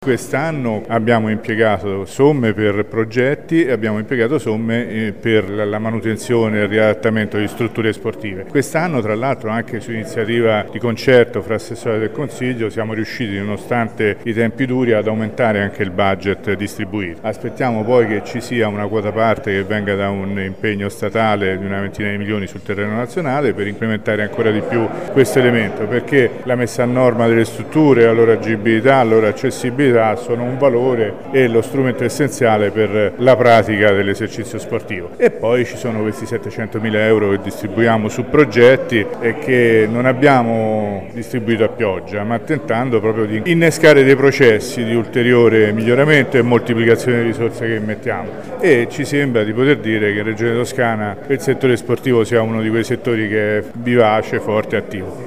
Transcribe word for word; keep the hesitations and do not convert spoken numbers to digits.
Quest'anno abbiamo impiegato somme per progetti e abbiamo impiegato somme per la manutenzione e il riadattamento di strutture sportive. Quest'anno, tra l'altro, anche su iniziativa di concerto fra assessori del Consiglio, siamo riusciti, nonostante i tempi duri, ad aumentare anche il budget distribuito. Aspettiamo poi che ci sia una quota parte che venga da un impegno statale di una ventina di milioni sul terreno nazionale per incrementare ancora di più questo elemento, perché la messa a norma delle strutture, la loro agibilità, la loro accessibilità sono un valore e lo strumento essenziale per la pratica dell'esercizio sportivo. E poi ci sono questi settecentomila euro che distribuiamo su progetti e che non abbiamo distribuito a pioggia, ma tentando proprio di innescare dei processi di ulteriore miglioramento e moltiplicazione di risorse che mettiamo. E ci sembra di poter dire che in Regione Toscana il settore sportivo sia uno di quei settori che è vivace, forte e attivo.